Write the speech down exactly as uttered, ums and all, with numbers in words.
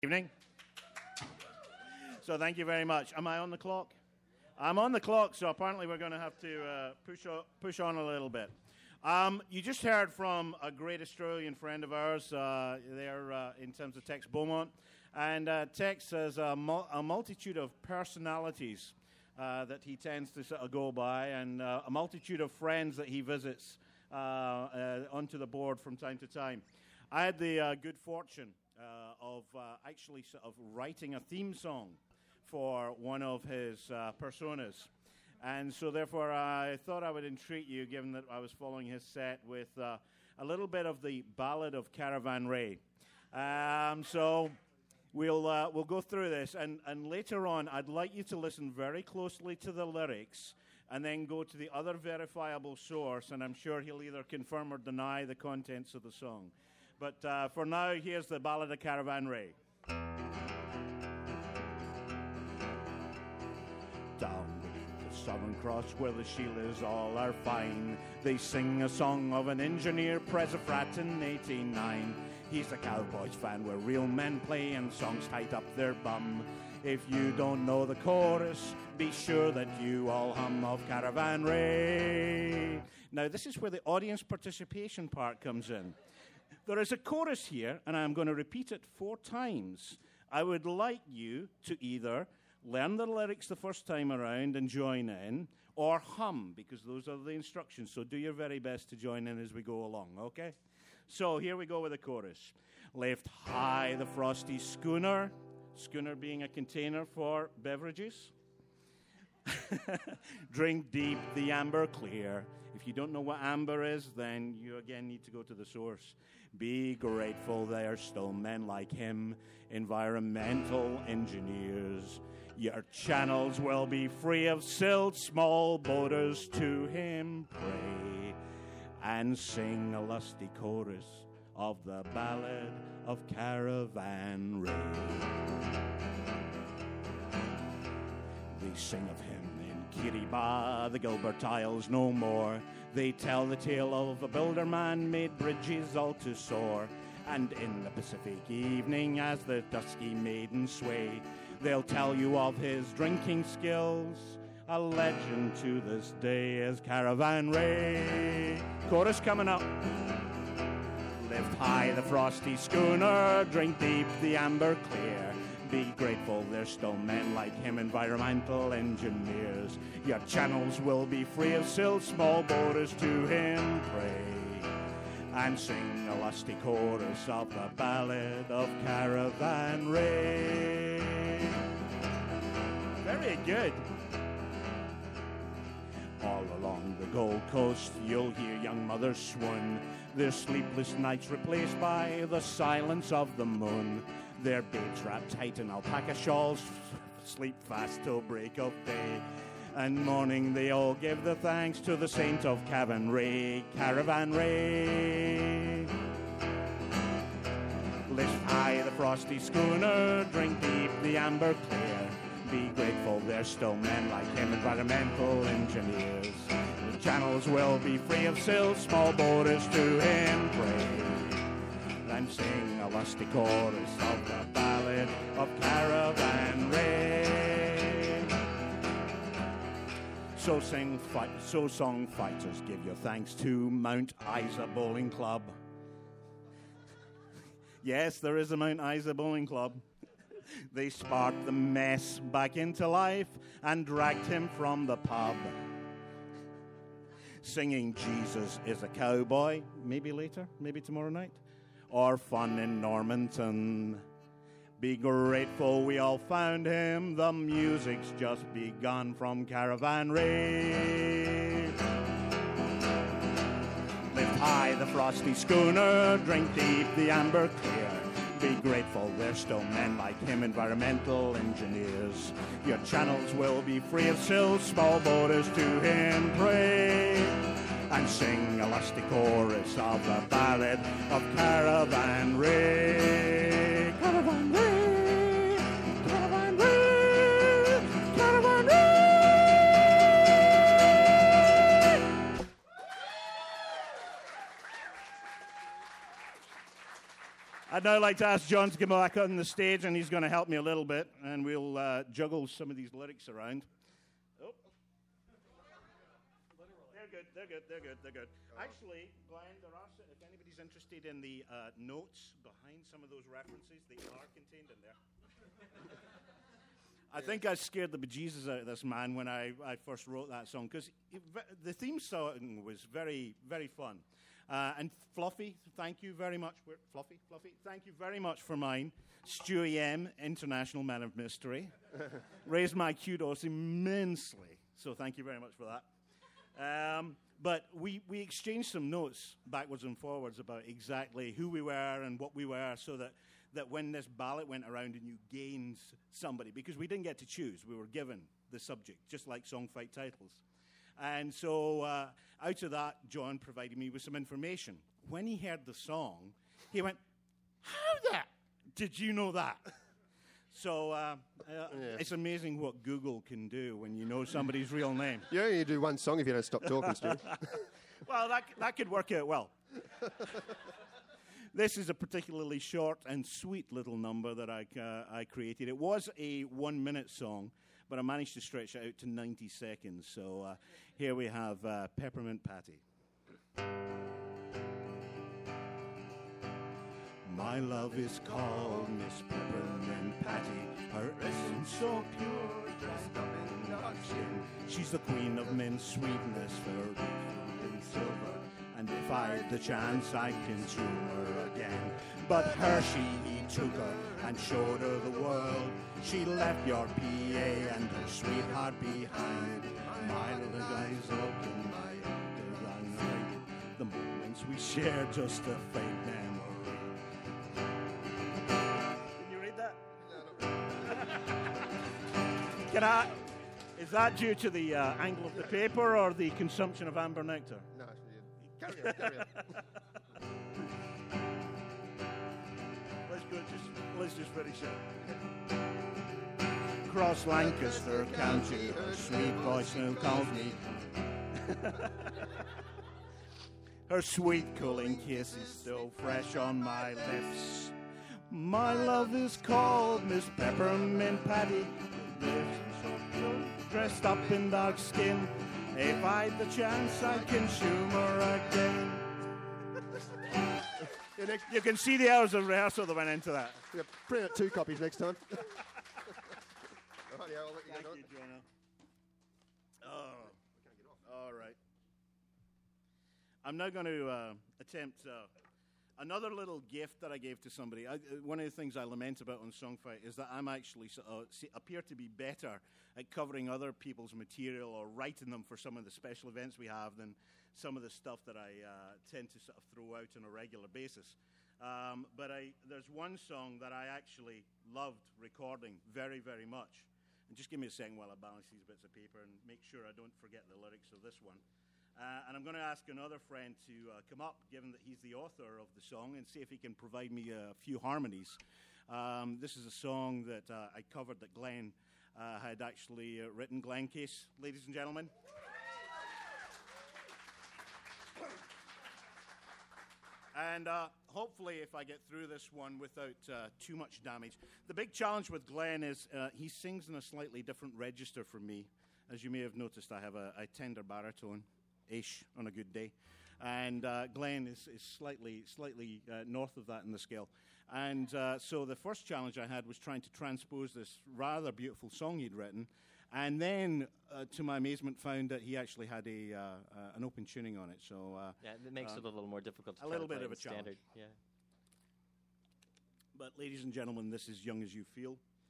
Evening. So thank you very much. Am I on the clock? I'm on the clock, so apparently we're going to have to uh, push, o- push on a little bit. Um, you just heard from a great Australian friend of ours uh, there uh, in terms of Tex Beaumont. And uh, Tex has a, mul- a multitude of personalities uh, that he tends to sort of go by, and uh, a multitude of friends that he visits uh, uh, onto the board from time to time. I had the uh, good fortune Uh, of uh, actually sort of writing a theme song for one of his uh, personas. And so therefore I thought I would entreat you, given that I was following his set, with uh, a little bit of the Ballad of Caravan Ray. Um, so we'll uh, we'll go through this, and, and later on I'd like you to listen very closely to the lyrics and then go to the other verifiable source, and I'm sure he'll either confirm or deny the contents of the song. But uh, for now, here's the Ballad of Caravan Ray. Down beneath the Southern Cross, where the Sheilas all are fine, they sing a song of an engineer, Presifrat in eighty-nine. He's a Cowboys fan where real men play and songs tight up their bum. If you don't know the chorus, be sure that you all hum of Caravan Ray. Now, this is where the audience participation part comes in. There is a chorus here, and I'm going to repeat it four times. I would like you to either learn the lyrics the first time around and join in, or hum, because those are the instructions. So do your very best to join in as we go along, okay? So here we go with the chorus. Lift high the frosty schooner, schooner being a container for beverages. Drink deep the amber clear. If you don't know what amber is, then you again need to go to the source. Be grateful there are still men like him, environmental engineers. Your channels will be free of silt, small boaters to him pray, and sing a lusty chorus of the Ballad of Caravan Ray. They sing of him in Kiribati, the Gilbert Isles no more. They tell the tale of a builder man made bridges all to soar. And in the Pacific evening, as the dusky maidens sway, they'll tell you of his drinking skills. A legend to this day is Caravan Ray. Chorus coming up. Lift high the frosty schooner, drink deep the amber clear. Be grateful there's still men like him, environmental engineers. Your channels will be free of silt, small boaters to him pray, and sing a lusty chorus of the Ballad of Caravan Ray. Very good. All along the Gold Coast you'll hear young mothers swoon, their sleepless nights replaced by the silence of the moon. Their babes wrapped tight in alpaca shawls sleep fast till break of day, and morning they all give the thanks to the saint of Caravan Ray, Caravan Ray. Lift high the frosty schooner, drink deep the amber clear. Be grateful there's still men like him, environmental engineers. The channels will be free of silt, small boaters to him pray, and sing a lusty chorus of the Ballad of Caravan Ray. So sing, fight, so song fighters, give your thanks to Mount Isa Bowling Club. Yes, there is a Mount Isa Bowling Club. They sparked the mess back into life and dragged him from the pub, singing Jesus is a cowboy, maybe later, maybe tomorrow night, or fun in Normanton. Be grateful we all found him, the music's just begun from Caravan Ray. Lift high the frosty schooner, drink deep the amber clear. Be grateful there's still men like him, environmental engineers. Your channels will be free of silt, small boaters to him pray, and sing a lusty chorus of the Ballad of Caravan Ray. Caravan Ray, Caravan Ray, Caravan Ray. I'd now like to ask John to come back on the stage, and he's going to help me a little bit, and we'll uh, juggle some of these lyrics around. Oh. They're good, they're good, they're good, they're good. Actually, Glenn, there are, if anybody's interested in the uh, notes behind some of those references, they are contained in there. I think I scared the bejesus out of this man when I, I first wrote that song, because the theme song was very, very fun. Uh, and Fluffy, thank you very much. We're, Fluffy, Fluffy, thank you very much for mine. Stewie M, International Man of Mystery, raised my kudos immensely. So thank you very much for that. Um, but we, we exchanged some notes backwards and forwards about exactly who we were and what we were, so that, that when this ballot went around and you gained somebody, because we didn't get to choose, we were given the subject, just like song fight titles. And so uh, out of that, John provided me with some information. When he heard the song, he went, how that? Did you know that? So uh, uh, yeah. It's amazing what Google can do when you know somebody's real name. You only do one song if you don't stop talking, Stu. Well, that, that could work out well. This is a particularly short and sweet little number that I, uh, I created. It was a one-minute song, but I managed to stretch it out to ninety seconds. So uh, here we have uh, Peppermint Patty. My love is called Miss Peppermint Patty. Her essence so pure, dressed up in dark skin. She's the queen of men's sweetness, her beautiful in silver. And if I had the chance, I can tune her again. But Hershey, he took her and showed her the world. She left your P A and her sweetheart behind. My little guy's up in my after all night. The moments we shared, just a faint memory. Can you read that? Can I? Is that due to the uh, angle of the paper or the consumption of amber nectar? No, carry on, carry on. Let's go. Just let's just finish it. Across Lancaster County, her sweet voice now calls me. Her sweet cooling kiss is still fresh on my lips. My love is called Miss Peppermint Patty, dressed up in dark skin. If I had the chance, I can shoot her again. You can see the hours of rehearsal that went into that. Yeah, print out two copies next time. Righty, I'll let you Thank get on. you, Jonah. Oh, all right. I'm now going to uh, attempt uh, another little gift that I gave to somebody. I, uh, one of the things I lament about on Songfight is that I'm actually uh, see, appear to be better at covering other people's material or writing them for some of the special events we have than some of the stuff that I uh, tend to sort of throw out on a regular basis. Um, but I, there's one song that I actually loved recording very, very much. And just give me a second while I balance these bits of paper and make sure I don't forget the lyrics of this one. Uh, and I'm going to ask another friend to uh, come up, given that he's the author of the song, and see if he can provide me a few harmonies. Um, this is a song that uh, I covered that Glenn uh, had actually uh, written. Glenn Case, ladies and gentlemen. And uh, hopefully, if I get through this one without uh, too much damage. The big challenge with Glenn is uh, he sings in a slightly different register from me. As you may have noticed, I have a, a tender baritone-ish on a good day. And uh, Glenn is, is slightly, slightly uh, north of that in the scale. And uh, so the first challenge I had was trying to transpose this rather beautiful song he'd written, and then, uh, to my amazement, found that he actually had a uh, uh, an open tuning on it. So uh, yeah, it makes uh, it a little more difficult to a little bit of a standard. challenge. Yeah. But ladies and gentlemen, this is Young as You Feel.